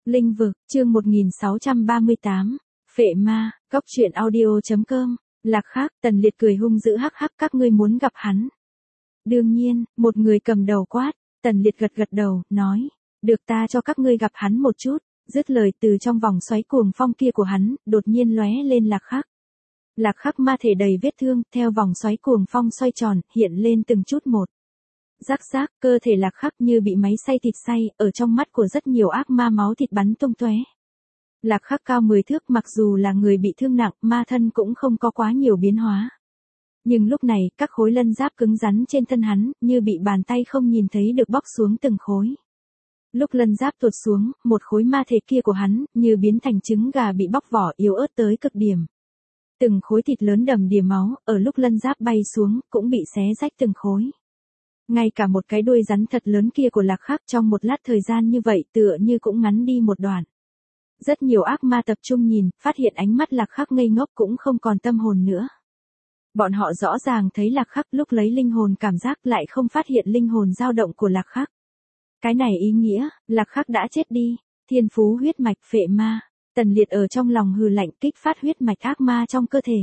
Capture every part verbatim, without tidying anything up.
Linh vực, chương một nghìn sáu trăm ba mươi tám, Phệ Ma, Cốc truyện audio chấm com, Lạc Khắc, Tần Liệt cười hung dữ hắc hắc các ngươi muốn gặp hắn. Đương nhiên, một người cầm đầu quát, Tần Liệt gật gật đầu, nói, được ta cho các ngươi gặp hắn một chút, dứt lời từ trong vòng xoáy cuồng phong kia của hắn, đột nhiên lóe lên Lạc Khắc. Lạc Khắc ma thể đầy vết thương, theo vòng xoáy cuồng phong xoay tròn, hiện lên từng chút một. Rắc rác, cơ thể Lạc Khắc như bị máy xay thịt xay, ở trong mắt của rất nhiều ác ma máu thịt bắn tung tóe. Lạc Khắc cao mười thước, mặc dù là người bị thương nặng, ma thân cũng không có quá nhiều biến hóa. Nhưng lúc này, các khối lân giáp cứng rắn trên thân hắn, như bị bàn tay không nhìn thấy được bóc xuống từng khối. Lúc lân giáp tuột xuống, một khối ma thể kia của hắn, như biến thành trứng gà bị bóc vỏ, yếu ớt tới cực điểm. Từng khối thịt lớn đầm đìa máu, ở lúc lân giáp bay xuống, cũng bị xé rách từng khối. Ngay cả một cái đuôi rắn thật lớn kia của Lạc Khắc trong một lát thời gian như vậy tựa như cũng ngắn đi một đoạn. Rất nhiều ác ma tập trung nhìn, phát hiện ánh mắt Lạc Khắc ngây ngốc cũng không còn tâm hồn nữa. Bọn họ rõ ràng thấy Lạc Khắc lúc lấy linh hồn cảm giác lại không phát hiện linh hồn dao động của Lạc Khắc. Cái này ý nghĩa, Lạc Khắc đã chết đi, thiên phú huyết mạch phệ ma. Tần Liệt ở trong lòng hừ lạnh kích phát huyết mạch ác ma trong cơ thể.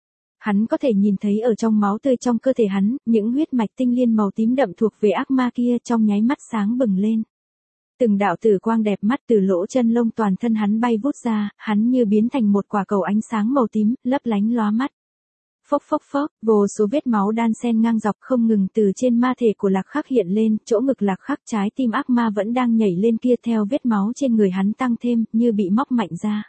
Hắn có thể nhìn thấy ở trong máu tươi trong cơ thể hắn, những huyết mạch tinh liên màu tím đậm thuộc về ác ma kia trong nháy mắt sáng bừng lên. Từng đạo tử quang đẹp mắt từ lỗ chân lông toàn thân hắn bay vút ra, hắn như biến thành một quả cầu ánh sáng màu tím, lấp lánh lóa mắt. Phốc phốc phốc, vô số vết máu đan xen ngang dọc không ngừng từ trên ma thể của Lạc Khắc hiện lên, chỗ ngực Lạc Khắc trái tim ác ma vẫn đang nhảy lên kia theo vết máu trên người hắn tăng thêm, như bị móc mạnh ra.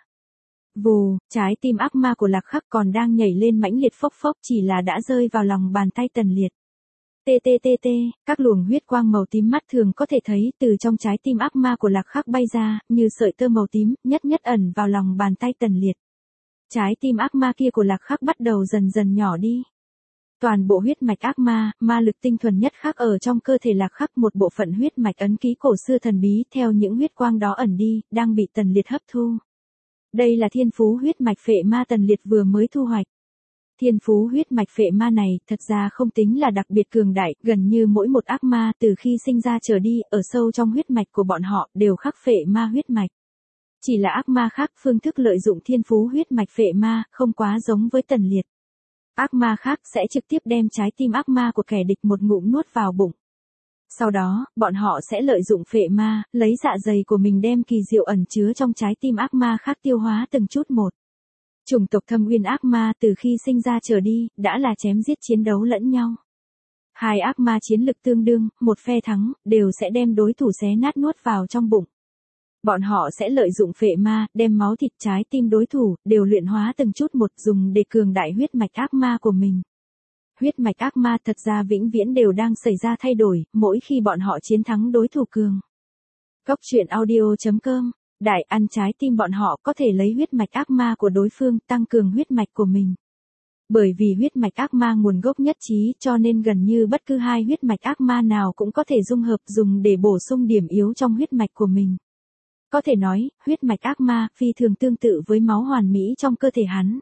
Vù, trái tim ác ma của Lạc Khắc còn đang nhảy lên mãnh liệt phốc phốc chỉ là đã rơi vào lòng bàn tay Tần Liệt. Tê tê tê tê, các luồng huyết quang màu tím mắt thường có thể thấy từ trong trái tim ác ma của Lạc Khắc bay ra, như sợi tơ màu tím, nhất nhất ẩn vào lòng bàn tay Tần Liệt. Trái tim ác ma kia của Lạc Khắc bắt đầu dần dần nhỏ đi. Toàn bộ huyết mạch ác ma, ma lực tinh thuần nhất khắc ở trong cơ thể Lạc Khắc, một bộ phận huyết mạch ấn ký cổ xưa thần bí theo những huyết quang đó ẩn đi, đang bị Tần Liệt hấp thu. Đây là thiên phú huyết mạch phệ ma Tần Liệt vừa mới thu hoạch. Thiên phú huyết mạch phệ ma này thật ra không tính là đặc biệt cường đại, gần như mỗi một ác ma từ khi sinh ra trở đi, ở sâu trong huyết mạch của bọn họ đều khắc phệ ma huyết mạch. Chỉ là ác ma khác phương thức lợi dụng thiên phú huyết mạch phệ ma, không quá giống với Tần Liệt. Ác ma khác sẽ trực tiếp đem trái tim ác ma của kẻ địch một ngụm nuốt vào bụng. Sau đó, bọn họ sẽ lợi dụng phệ ma, lấy dạ dày của mình đem kỳ diệu ẩn chứa trong trái tim ác ma khác tiêu hóa từng chút một. Chủng tộc Thâm Uyên ác ma từ khi sinh ra trở đi, đã là chém giết chiến đấu lẫn nhau. Hai ác ma chiến lực tương đương, một phe thắng, đều sẽ đem đối thủ xé nát nuốt vào trong bụng. Bọn họ sẽ lợi dụng phệ ma, đem máu thịt trái tim đối thủ, đều luyện hóa từng chút một dùng để cường đại huyết mạch ác ma của mình. Huyết mạch ác ma thật ra vĩnh viễn đều đang xảy ra thay đổi, mỗi khi bọn họ chiến thắng đối thủ cường. Cốc truyện audio chấm com, đại ăn trái tim bọn họ có thể lấy huyết mạch ác ma của đối phương tăng cường huyết mạch của mình. Bởi vì huyết mạch ác ma nguồn gốc nhất trí cho nên gần như bất cứ hai huyết mạch ác ma nào cũng có thể dung hợp dùng để bổ sung điểm yếu trong huyết mạch của mình. Có thể nói, huyết mạch ác ma phi thường tương tự với máu hoàn mỹ trong cơ thể hắn.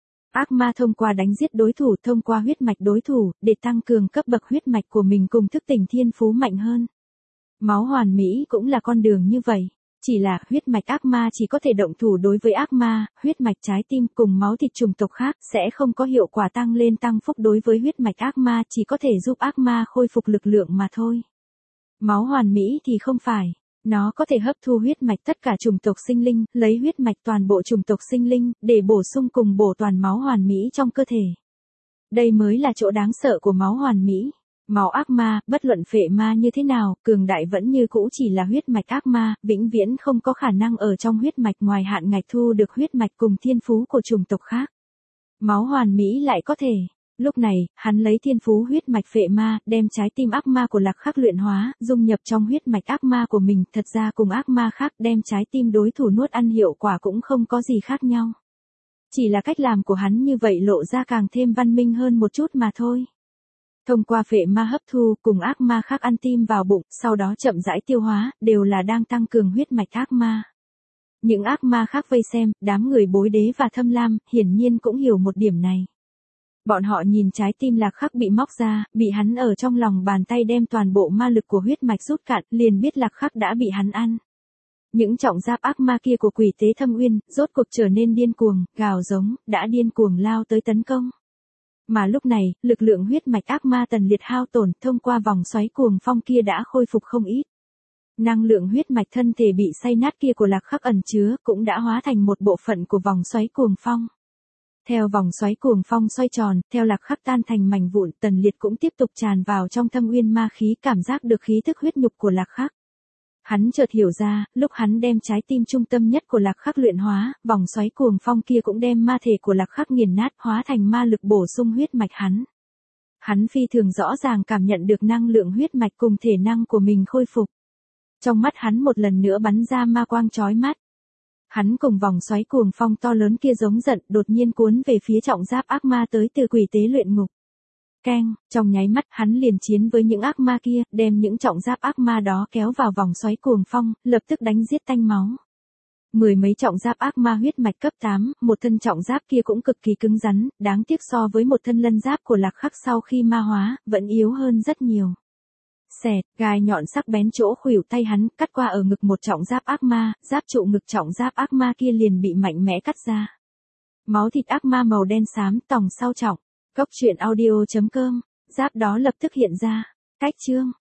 Ác ma thông qua đánh giết đối thủ, thông qua huyết mạch đối thủ, để tăng cường cấp bậc huyết mạch của mình cùng thức tỉnh thiên phú mạnh hơn. Máu hoàn mỹ cũng là con đường như vậy. Chỉ là huyết mạch ác ma chỉ có thể động thủ đối với ác ma, huyết mạch trái tim cùng máu thịt chủng tộc khác sẽ không có hiệu quả tăng lên tăng phúc đối với huyết mạch ác ma, chỉ có thể giúp ác ma khôi phục lực lượng mà thôi. Máu hoàn mỹ thì không phải. Nó có thể hấp thu huyết mạch tất cả chủng tộc sinh linh, lấy huyết mạch toàn bộ chủng tộc sinh linh, để bổ sung cùng bổ toàn máu hoàn mỹ trong cơ thể. Đây mới là chỗ đáng sợ của máu hoàn mỹ. Máu ác ma, bất luận phệ ma như thế nào, cường đại vẫn như cũ chỉ là huyết mạch ác ma, vĩnh viễn không có khả năng ở trong huyết mạch ngoài hạn ngạch thu được huyết mạch cùng thiên phú của chủng tộc khác. Máu hoàn mỹ lại có thể. Lúc này, hắn lấy thiên phú huyết mạch phệ ma, đem trái tim ác ma của Lạc Khắc luyện hóa, dung nhập trong huyết mạch ác ma của mình, thật ra cùng ác ma khác đem trái tim đối thủ nuốt ăn hiệu quả cũng không có gì khác nhau. Chỉ là cách làm của hắn như vậy lộ ra càng thêm văn minh hơn một chút mà thôi. Thông qua phệ ma hấp thu, cùng ác ma khác ăn tim vào bụng, sau đó chậm rãi tiêu hóa, đều là đang tăng cường huyết mạch ác ma. Những ác ma khác vây xem, đám người Bối Đế và Thâm Lam, hiển nhiên cũng hiểu một điểm này. Bọn họ nhìn trái tim Lạc Khắc bị móc ra, bị hắn ở trong lòng bàn tay đem toàn bộ ma lực của huyết mạch rút cạn, liền biết Lạc Khắc đã bị hắn ăn. Những trọng giáp ác ma kia của quỷ tế Thâm Uyên, rốt cuộc trở nên điên cuồng, gào giống, đã điên cuồng lao tới tấn công. Mà lúc này, lực lượng huyết mạch ác ma Tần Liệt hao tổn thông qua vòng xoáy cuồng phong kia đã khôi phục không ít. Năng lượng huyết mạch thân thể bị xay nát kia của Lạc Khắc ẩn chứa cũng đã hóa thành một bộ phận của vòng xoáy cuồng phong. Theo vòng xoáy cuồng phong xoay tròn, theo Lạc Khắc tan thành mảnh vụn, Tần Liệt cũng tiếp tục tràn vào trong Thâm Uyên ma khí, cảm giác được khí thức huyết nhục của Lạc Khắc. Hắn chợt hiểu ra, lúc hắn đem trái tim trung tâm nhất của Lạc Khắc luyện hóa, vòng xoáy cuồng phong kia cũng đem ma thể của Lạc Khắc nghiền nát, hóa thành ma lực bổ sung huyết mạch hắn. Hắn phi thường rõ ràng cảm nhận được năng lượng huyết mạch cùng thể năng của mình khôi phục. Trong mắt hắn một lần nữa bắn ra ma quang chói mắt. Hắn cùng vòng xoáy cuồng phong to lớn kia giống giận, đột nhiên cuốn về phía trọng giáp ác ma tới từ quỷ tế luyện ngục. Keng, trong nháy mắt hắn liền chiến với những ác ma kia, đem những trọng giáp ác ma đó kéo vào vòng xoáy cuồng phong, lập tức đánh giết tanh máu. Mười mấy trọng giáp ác ma huyết mạch cấp tám, một thân trọng giáp kia cũng cực kỳ cứng rắn, đáng tiếc so với một thân lân giáp của Lạc Khắc sau khi ma hóa, vẫn yếu hơn rất nhiều. Xẹt, gai nhọn sắc bén chỗ khuỷu tay hắn, cắt qua ở ngực một trọng giáp ác ma, giáp trụ ngực trọng giáp ác ma kia liền bị mạnh mẽ cắt ra. Máu thịt ác ma màu đen xám tòng sau trọng. Cốc truyện audio chấm com, giáp đó lập tức hiện ra. Cách chương